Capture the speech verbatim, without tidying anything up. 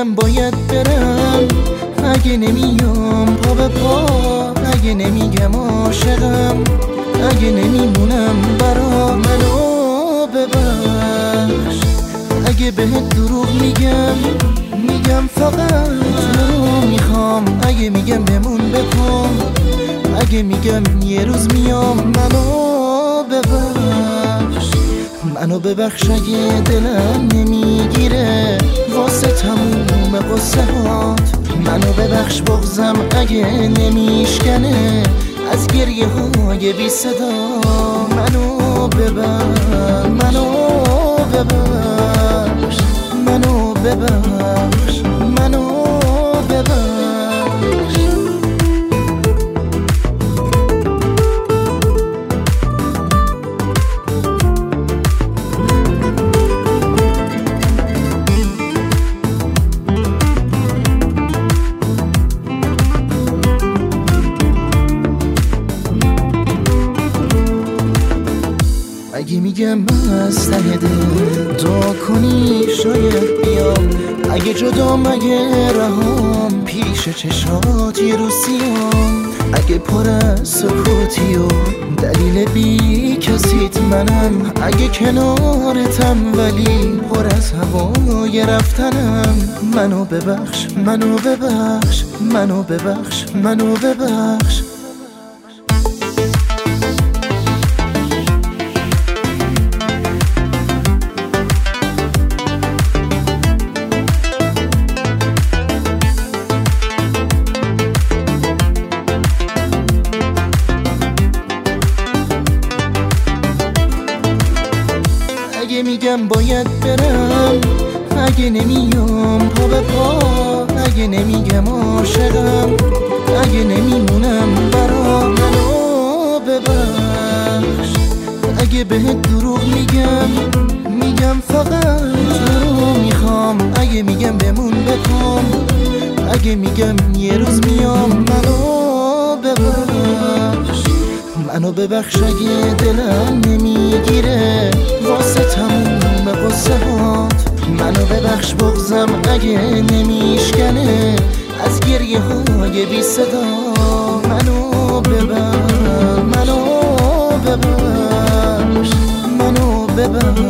میگم باید برم، اگه نمیام پا به پا، اگه نمیگم عاشقم، اگه نمیمونم برا منو ببخش. اگه بهت دروغ میگم، میگم فقط تو میخوام، اگه میگم بمون بکن، اگه میگم یه روز میام منو ببخش. منو ببخش اگه دلم نمیگیره واسه تموم قصه هات، منو ببخش بغضم اگه نمیشکنه از گریه های بی صدا. منو ببخش، منو ببخش، منو ببخش، منو ببخش. اگه میگم از ته دل دعا کنی شاید بیام، اگه جدا مگه رهام پیش چشات یه روز سیام، اگه پر از سکوتی و دلیل بی کسیت منم، اگه کنارتم ولی پر از هوای رفتنم. منو ببخش، منو ببخش، منو ببخش، منو ببخش. اگه میگم باید برم، اگه نمیام پا به پا، اگه نمیگم عاشقم، اگه نمیمونم برا منو ببخش. اگه بهت دروغ میگم، میگم فقط تو میخوام، اگه میگم بمون بکن، اگه میگم یه روز میام منو ببخش. منو ببخش اگه دلم نمیگیره واسه تموم قصه هات، منو ببخش بغضم اگه نمیشکنه از گریه های بی صدا. منو ببخش، منو ببخش، منو ببخش.